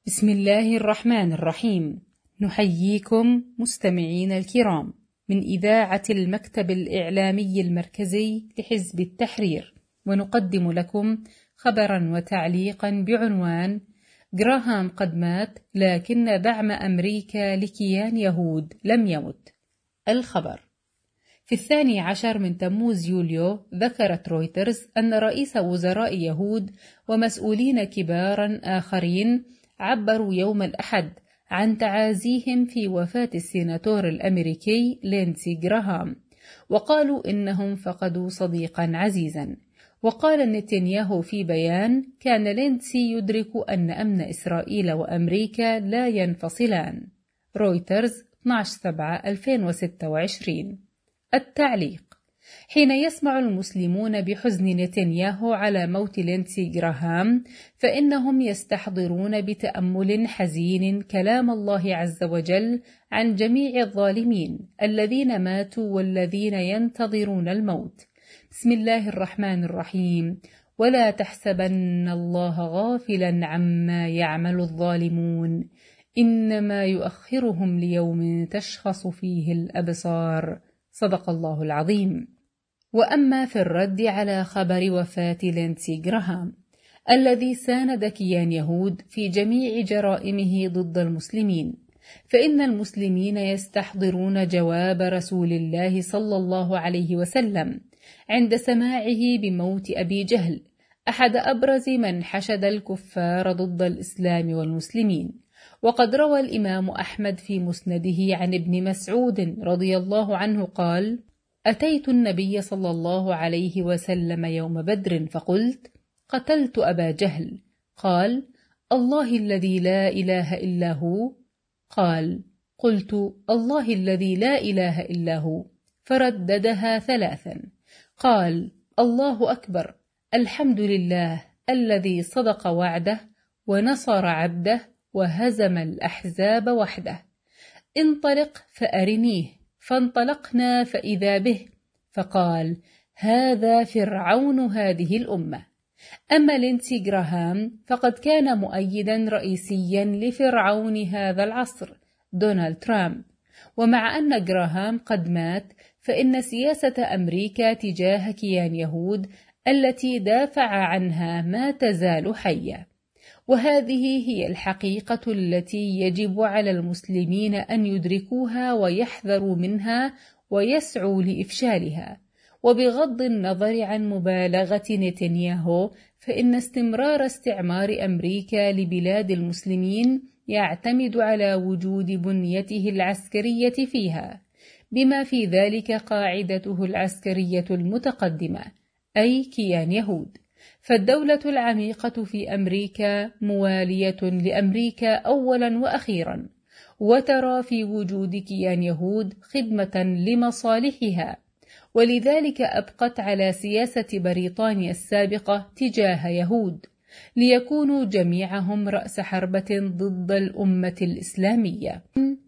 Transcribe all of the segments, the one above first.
بسم الله الرحمن الرحيم. نحييكم مستمعين الكرام من إذاعة المكتب الإعلامي المركزي لحزب التحرير، ونقدم لكم خبرا وتعليقا بعنوان: جراهام قد مات لكن دعم أمريكا لكيان يهود لم يمت. الخبر: في 12 من تموز يوليو ذكرت رويترز أن رئيس وزراء يهود ومسؤولين كبارا آخرين عبروا يوم الأحد عن تعازيهم في وفاة السيناتور الأمريكي لينسي جراهام، وقالوا إنهم فقدوا صديقا عزيزا. وقال نتنياهو في بيان: كان لينسي يدرك أن أمن إسرائيل وأمريكا لا ينفصلان. رويترز 12/7/2026. التعليق: حين يسمع المسلمون بحزن نتنياهو على موت لينسي جراهام فإنهم يستحضرون بتأمل حزين كلام الله عز وجل عن جميع الظالمين الذين ماتوا والذين ينتظرون الموت. بسم الله الرحمن الرحيم: ولا تحسبن الله غافلا عما يعمل الظالمون إنما يؤخرهم ليوم تشخص فيه الأبصار. صدق الله العظيم. وأما في الرد على خبر وفاة لينسي جراهام الذي ساند كيان يهود في جميع جرائمه ضد المسلمين، فإن المسلمين يستحضرون جواب رسول الله صلى الله عليه وسلم عند سماعه بموت أبي جهل، أحد أبرز من حشد الكفار ضد الإسلام والمسلمين. وقد روى الإمام أحمد في مسنده عن ابن مسعود رضي الله عنه قال: أتيت النبي صلى الله عليه وسلم يوم بدر فقلت: قتلت أبا جهل. قال: الله الذي لا إله إلا هو. قال: قلت: الله الذي لا إله إلا هو. فرددها 3. قال: الله أكبر، الحمد لله الذي صدق وعده ونصر عبده وهزم الأحزاب وحده. انطلق فأرنيه. فانطلقنا فإذا به، فقال: هذا فرعون هذه الأمة. أما لينسي جراهام فقد كان مؤيدا رئيسيا لفرعون هذا العصر دونالد ترامب. ومع أن جراهام قد مات، فإن سياسة أمريكا تجاه كيان يهود التي دافع عنها ما تزال حية، وهذه هي الحقيقة التي يجب على المسلمين أن يدركوها ويحذروا منها ويسعوا لإفشالها. وبغض النظر عن مبالغة نتنياهو، فإن استمرار استعمار أمريكا لبلاد المسلمين يعتمد على وجود بنيته العسكرية فيها، بما في ذلك قاعدته العسكرية المتقدمة، أي كيان يهود. فالدولة العميقة في أمريكا موالية لأمريكا أولا وأخيرا، وترى في وجود كيان يهود خدمة لمصالحها، ولذلك أبقت على سياسة بريطانيا السابقة تجاه يهود ليكونوا جميعهم رأس حربة ضد الأمة الإسلامية،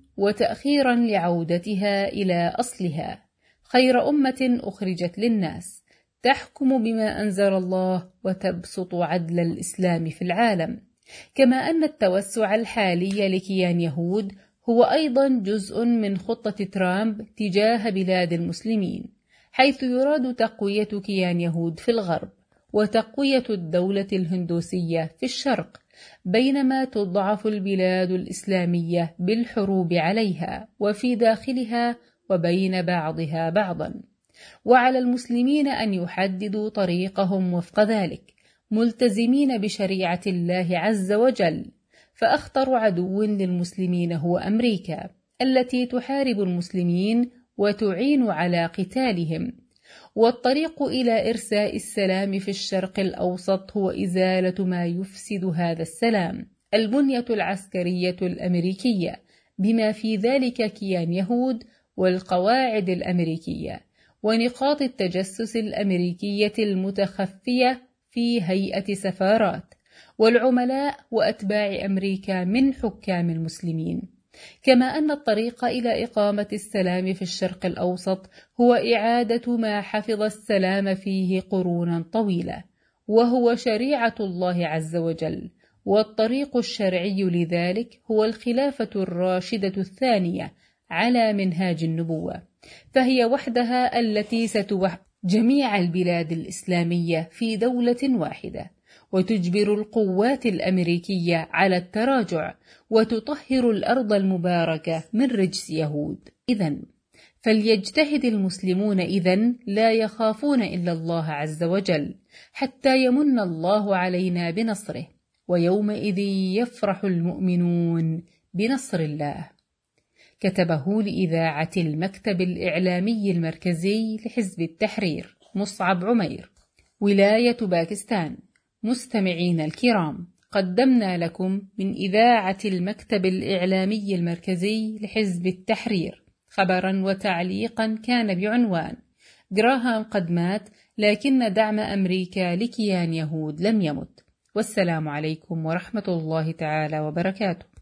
وتأخيرا لعودتها إلى أصلها، خير أمة أخرجت للناس، تحكم بما أنزل الله وتبسط عدل الإسلام في العالم. كما أن التوسع الحالي لكيان يهود هو أيضا جزء من خطة ترامب تجاه بلاد المسلمين، حيث يراد تقوية كيان يهود في الغرب وتقوية الدولة الهندوسية في الشرق، بينما تضعف البلاد الإسلامية بالحروب عليها وفي داخلها وبين بعضها بعضا. وعلى المسلمين أن يحددوا طريقهم وفق ذلك، ملتزمين بشريعة الله عز وجل. فأخطر عدو للمسلمين هو أمريكا التي تحارب المسلمين وتعين على قتالهم. والطريق إلى إرساء السلام في الشرق الأوسط هو إزالة ما يفسد هذا السلام، البنية العسكرية الأمريكية، بما في ذلك كيان يهود والقواعد الأمريكية ونقاط التجسس الأمريكية المتخفية في هيئة سفارات والعملاء وأتباع أمريكا من حكام المسلمين. كما أن الطريق إلى إقامة السلام في الشرق الأوسط هو إعادة ما حفظ السلام فيه قرونا طويلة، وهو شريعة الله عز وجل، والطريق الشرعي لذلك هو الخلافة الراشدة الثانية على منهاج النبوة، فهي وحدها التي ستوحد جميع البلاد الإسلامية في دولة واحدة، وتجبر القوات الأمريكية على التراجع، وتطهر الأرض المباركة من رجس يهود. إذن فليجتهد المسلمون إذن لا يخافون إلا الله عز وجل، حتى يمن الله علينا بنصره، ويومئذ يفرح المؤمنون بنصر الله. كتبه لإذاعة المكتب الإعلامي المركزي لحزب التحرير مصعب عمير، ولاية باكستان. مستمعين الكرام، قدمنا لكم من إذاعة المكتب الإعلامي المركزي لحزب التحرير خبرا وتعليقا كان بعنوان: جراهام قد مات لكن دعم أمريكا لكيان يهود لم يمت. والسلام عليكم ورحمة الله تعالى وبركاته.